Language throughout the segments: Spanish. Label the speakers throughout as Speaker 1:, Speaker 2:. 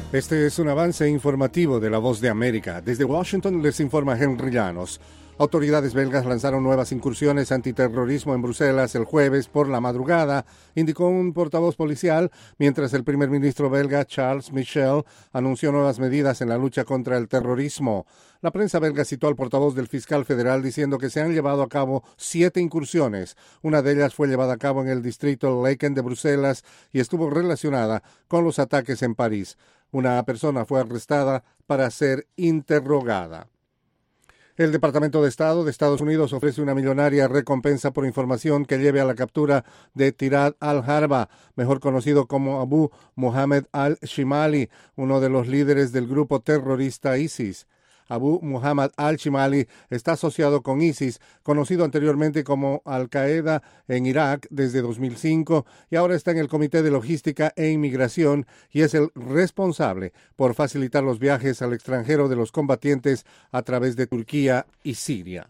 Speaker 1: Este es un avance informativo de La Voz de América. Desde Washington les informa Henry Llanos. Autoridades belgas lanzaron nuevas incursiones antiterrorismo en Bruselas el jueves por la madrugada, indicó un portavoz policial, mientras el primer ministro belga Charles Michel anunció nuevas medidas en la lucha contra el terrorismo. La prensa belga citó al portavoz del fiscal federal diciendo que se han llevado a cabo 7 incursiones. Una de ellas fue llevada a cabo en el distrito Laken de Bruselas y estuvo relacionada con los ataques en París. Una persona fue arrestada para ser interrogada. El Departamento de Estado de Estados Unidos ofrece una millonaria recompensa por información que lleve a la captura de Tirad al-Harba, mejor conocido como Abu Muhammad al-Shimali, uno de los líderes del grupo terrorista ISIS. Abu Muhammad al-Shimali está asociado con ISIS, conocido anteriormente como Al-Qaeda en Irak desde 2005, y ahora está en el Comité de Logística e Inmigración y es el responsable por facilitar los viajes al extranjero de los combatientes a través de Turquía y Siria.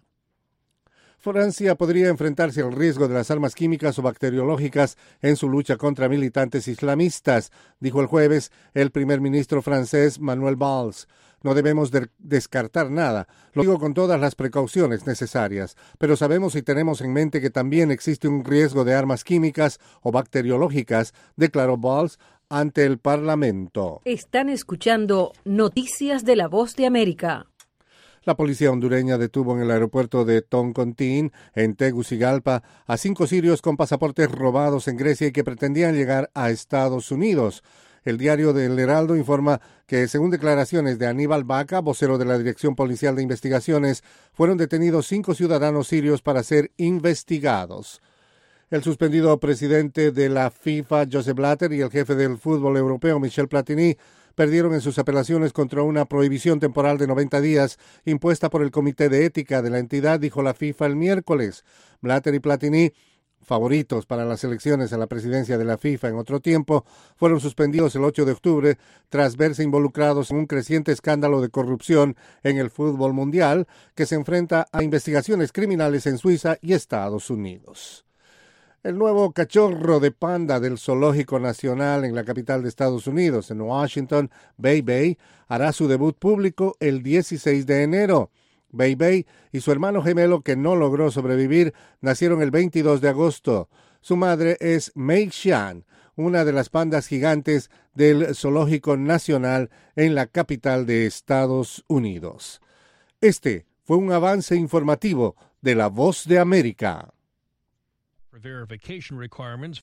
Speaker 1: Francia podría enfrentarse al riesgo de las armas químicas o bacteriológicas en su lucha contra militantes islamistas, dijo el jueves el primer ministro francés Manuel Valls. No debemos descartar nada, lo digo con todas las precauciones necesarias, pero sabemos y tenemos en mente que también existe un riesgo de armas químicas o bacteriológicas, declaró Valls ante el Parlamento.
Speaker 2: Están escuchando Noticias de La Voz de América.
Speaker 1: La policía hondureña detuvo en el aeropuerto de Toncontín, en Tegucigalpa, a 5 sirios con pasaportes robados en Grecia y que pretendían llegar a Estados Unidos. El diario del Heraldo informa que, según declaraciones de Aníbal Baca, vocero de la Dirección Policial de Investigaciones, fueron detenidos 5 ciudadanos sirios para ser investigados. El suspendido presidente de la FIFA, Joseph Blatter, y el jefe del fútbol europeo, Michel Platini, perdieron en sus apelaciones contra una prohibición temporal de 90 días impuesta por el Comité de Ética de la entidad, dijo la FIFA el miércoles. Blatter y Platini, favoritos para las elecciones a la presidencia de la FIFA en otro tiempo, fueron suspendidos el 8 de octubre tras verse involucrados en un creciente escándalo de corrupción en el fútbol mundial que se enfrenta a investigaciones criminales en Suiza y Estados Unidos. El nuevo cachorro de panda del Zoológico Nacional en la capital de Estados Unidos, en Washington, Bei Bei, hará su debut público el 16 de enero. Bei Bei y su hermano gemelo, que no logró sobrevivir, nacieron el 22 de agosto. Su madre es Mei Xian, una de las pandas gigantes del Zoológico Nacional en la capital de Estados Unidos. Este fue un avance informativo de La Voz de América.
Speaker 3: Verification requirements